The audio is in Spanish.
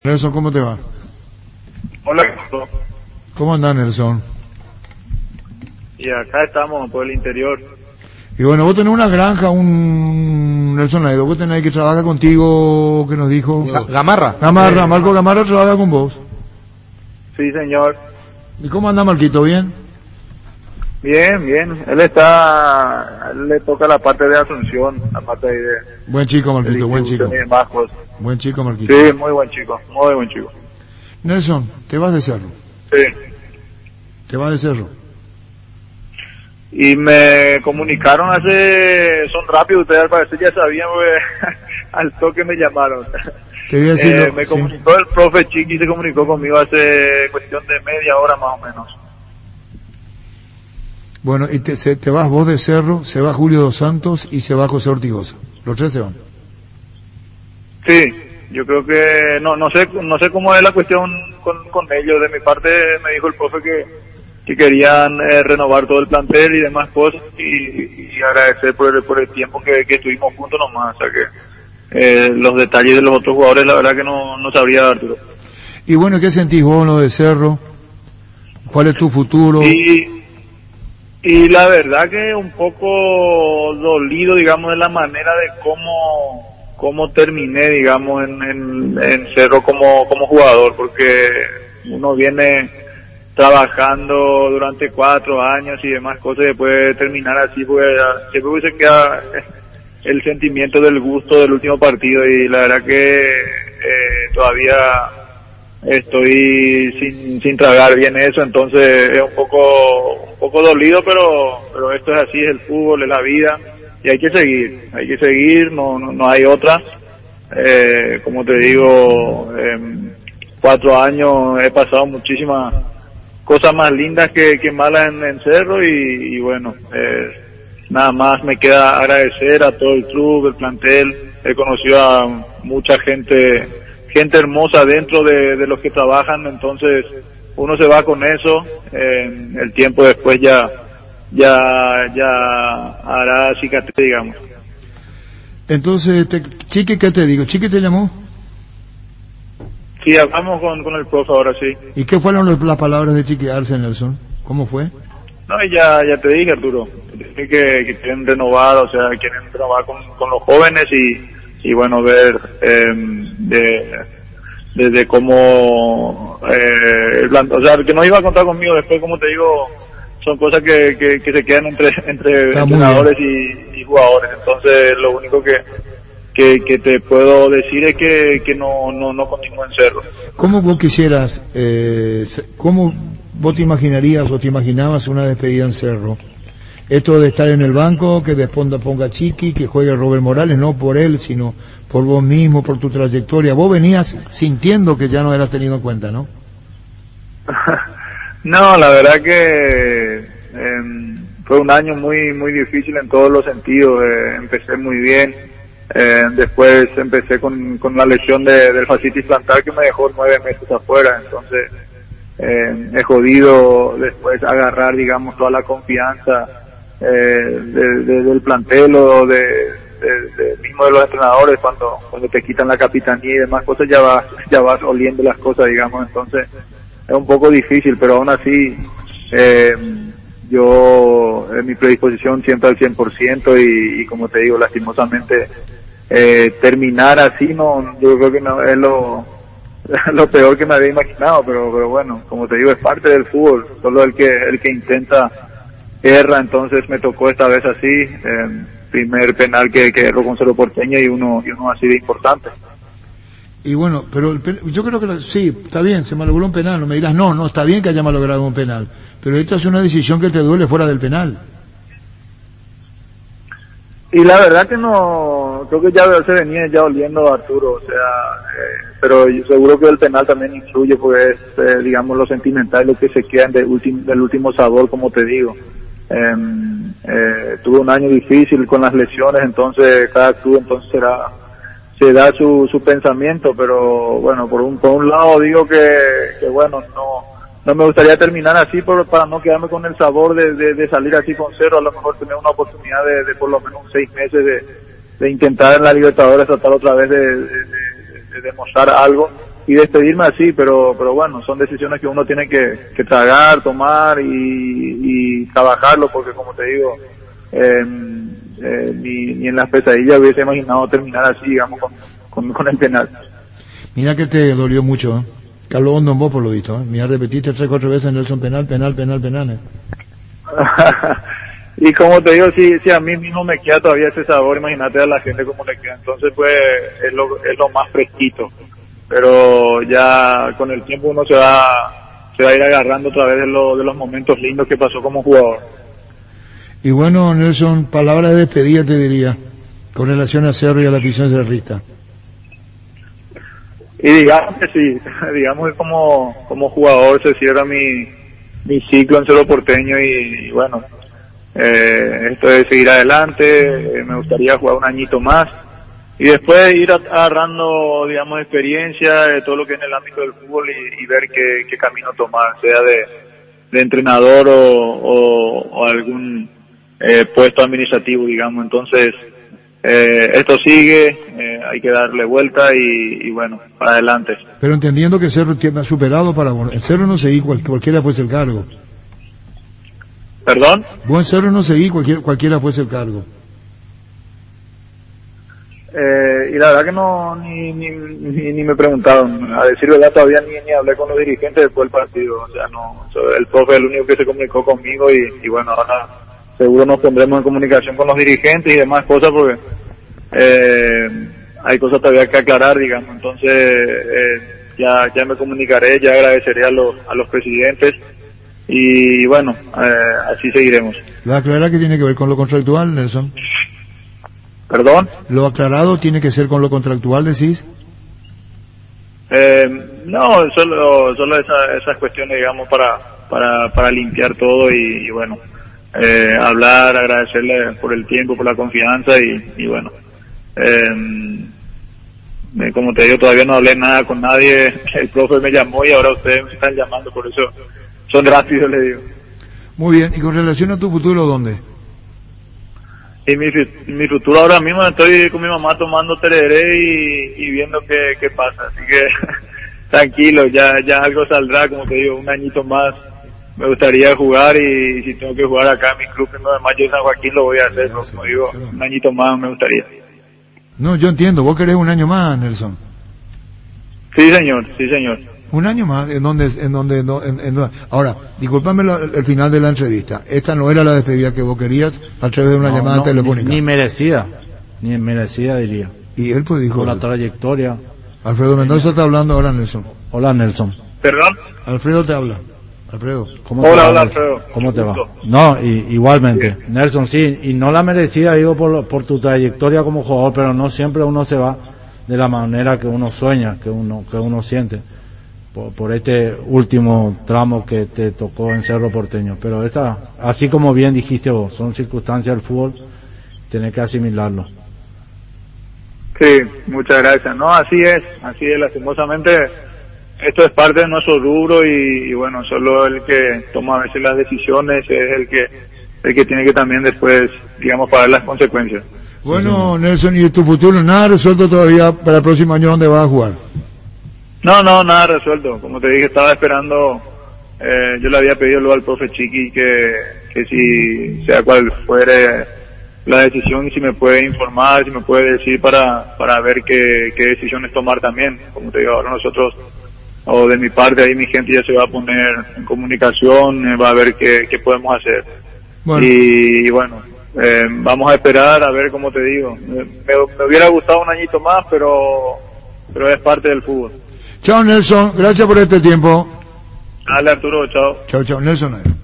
Nelson, ¿cómo te va? Hola. ¿Cómo andás, Nelson? Y acá estamos por el interior. Y bueno, vos tenés una granja, Nelson Laido, vos tenés que trabaja contigo, que nos dijo... Gamarra. Marco Gamarra trabaja con vos. Sí, señor. ¿Y cómo anda Marquito? ¿Bien? Bien. Él le toca la parte de Asunción, la parte de... Buen chico, Marquito, buen chico. Y demás cosas. Buen chico, Marquito. Sí, muy buen chico. Nelson, te vas de Cerro. Sí. Te vas de Cerro. Y me comunicaron son rápidos, ustedes al parecer ya sabían, porque al toque me llamaron. Te voy a decir me comunicó el profe Chiqui, se comunicó conmigo hace cuestión de media hora más o menos. Bueno, y te vas vos de Cerro, se va Julio Dos Santos y se va José Ortigosa. Los tres se van. Sí, yo creo que no sé cómo es la cuestión con ellos. De mi parte me dijo el profe que querían renovar todo el plantel y demás cosas, y agradecer por el tiempo que estuvimos juntos nomás. O sea que los detalles de los otros jugadores la verdad que no sabría dar. Y bueno, ¿qué sentís vos en lo de Cerro? ¿Cuál es tu futuro? Y la verdad que un poco dolido, digamos, de la manera de cómo terminé, digamos, en Cerro como jugador, porque uno viene trabajando durante 4 años y demás cosas, y después terminar así, porque siempre se queda el sentimiento del gusto del último partido, y la verdad que todavía estoy sin tragar bien eso. Entonces es un poco dolido, pero esto es así, es el fútbol, es la vida, y hay que seguir, no hay otra. Como te digo, 4 años he pasado muchísimas cosas más lindas que malas en Cerro, y bueno, nada más me queda agradecer a todo el club, el plantel. He conocido a mucha gente hermosa dentro de los que trabajan, entonces uno se va con eso. El tiempo después ya hará cicatriz, digamos. Entonces, Chiqui, ¿qué te digo? ¿Chiqui te llamó? Sí, hablamos con el profe ahora, sí. ¿Y qué fueron las palabras de Chiqui Arce, Nelson? ¿Cómo fue? No, y ya te dije, Arturo, que quieren renovar, o sea, quieren renovar con los jóvenes, y bueno, ver desde cómo o sea, que no iba a contar conmigo después. Como te digo, son cosas que se quedan entre entrenadores y jugadores. Entonces lo único que te puedo decir es que no continúo en Cerro. ¿Cómo vos quisieras, cómo vos te imaginarías o te imaginabas una despedida en Cerro? Esto de estar en el banco, que después ponga Chiqui, que juegue Robert Morales, no por él, sino por vos mismo, por tu trayectoria. Vos venías sintiendo que ya no eras tenido en cuenta, ¿no? No, la verdad que fue un año muy difícil en todos los sentidos. Empecé muy bien, después empecé con la lesión del fascitis plantar, que me dejó 9 meses afuera. Entonces he jodido después agarrar, digamos, toda la confianza del plantel o mismo de los entrenadores. Cuando te quitan la capitanía y demás cosas, ya vas oliendo las cosas, digamos. Entonces es un poco difícil, pero aún así yo en mi predisposición siempre al 100%, y como te digo, lastimosamente terminar así, yo creo que no es lo peor que me había imaginado, pero bueno, como te digo, es parte del fútbol. Solo el que intenta erra. Entonces me tocó esta vez así, primer penal que erró con Cerro Porteño, y uno así de importante. Y bueno, pero yo creo que sí, está bien, se malogró un penal. No me digas, no, está bien que haya malogrado un penal, pero esto es una decisión que te duele fuera del penal. Y la verdad que no, creo que ya se venía ya oliendo, Arturo, o sea, pero yo seguro que el penal también influye, porque es, digamos, lo sentimental, lo que se queda del último sabor, como te digo. Tuve un año difícil con las lesiones, entonces cada club entonces se da su pensamiento, pero bueno, por un lado digo que bueno, no me gustaría terminar así para no quedarme con el sabor de salir así con Cerro. A lo mejor tener una oportunidad de por lo menos 6 meses de intentar en la Libertadores tratar otra vez de demostrar algo, y despedirme así, pero bueno, son decisiones que uno tiene que tragar, tomar y trabajarlo, porque como te digo, ni en las pesadillas hubiese imaginado terminar así, digamos, con el penal. Mira que te dolió mucho, ¿eh? Carlos Hondo en vos por lo visto, ¿eh? Mira, repetiste 3-4 veces Nelson penal, ¿eh? Y como te digo, si a mí mismo me queda todavía ese sabor, imagínate a la gente cómo le queda. Entonces pues es lo más fresquito, pero ya con el tiempo uno se va a ir agarrando otra vez de los momentos lindos que pasó como jugador. Y bueno, Nelson, palabras de despedida te diría, con relación a Cerro y a la afición cerrista. Y digamos que sí, digamos que como jugador se cierra mi ciclo en Cerro Porteño y bueno, esto es seguir adelante, me gustaría jugar un añito más y después ir agarrando, digamos, experiencia de todo lo que es en el ámbito del fútbol y ver qué camino tomar, sea de entrenador o algún puesto administrativo, digamos. Entonces esto sigue, hay que darle vuelta y bueno, para adelante. Pero entendiendo que Cerro ha superado para vos, en Cerro no seguí cualquiera fuese el cargo. ¿Perdón? Vos en Cerro no seguí cualquiera fuese el cargo. Y la verdad que ni me preguntaron, a decir verdad todavía ni hablé con los dirigentes después del partido, o sea, no, el profe es el único que se comunicó conmigo y bueno, ahora seguro nos pondremos en comunicación con los dirigentes y demás cosas porque hay cosas todavía que aclarar, digamos. Entonces ya me comunicaré, ya agradeceré a los presidentes y bueno, así seguiremos. ¿Lo aclarado que tiene que ver con lo contractual, Nelson? ¿Perdón? ¿Lo aclarado tiene que ser con lo contractual, decís? No, solo esas cuestiones, digamos, para limpiar todo y bueno, hablar, agradecerle por el tiempo, por la confianza y bueno, como te digo, todavía no hablé nada con nadie, el profe me llamó y ahora ustedes me están llamando, por eso son rápidos, le digo. Muy bien, y con relación a tu futuro, ¿dónde? Y mi futuro ahora mismo estoy con mi mamá tomando tereré y viendo qué pasa, así que tranquilo, ya algo saldrá, como te digo, un añito más. Me gustaría jugar y si tengo que jugar acá en mi club en Mayo de San Joaquín lo voy a hacer, ¿no? Como digo, un añito más me gustaría. No, yo entiendo, vos querés un año más, Nelson. Sí, señor. Un año más, en donde, ahora, discúlpame el final de la entrevista. Esta no era la despedida que vos querías a través de una llamada telefónica. Ni merecida diría. Y él pues dijo. Por la trayectoria. Alfredo Mendoza está hablando ahora, Nelson. Hola, Nelson. ¿Perdón? Alfredo te habla. Alfredo. Hola, Alfredo. ¿Cómo te va? No, igualmente. Bien. Nelson, sí, y no la merecida, digo, por tu trayectoria como jugador, pero no siempre uno se va de la manera que uno sueña, que uno siente. Por este último tramo que te tocó en Cerro Porteño, pero así como bien dijiste vos, son circunstancias del fútbol, tenés que asimilarlo. Sí, muchas gracias. No, así es, lastimosamente esto es parte de nuestro rubro y bueno, solo el que toma a veces las decisiones es el que tiene que también después, digamos, pagar las consecuencias. Bueno, sí, Nelson, ¿y tu futuro nada resuelto todavía para el próximo año dónde vas a jugar? No, nada resuelto. Como te dije, estaba esperando, yo le había pedido luego al profe Chiqui que si sea cual fuere la decisión, si me puede informar, si me puede decir para ver qué decisiones tomar también. Como te digo, ahora nosotros, o de mi parte, ahí mi gente ya se va a poner en comunicación, va a ver qué podemos hacer. Bueno. Y bueno, vamos a esperar a ver, como te digo. Me hubiera gustado un añito más, pero es parte del fútbol. Chao, Nelson, gracias por este tiempo. Dale, Arturo, chao. Chao, Nelson.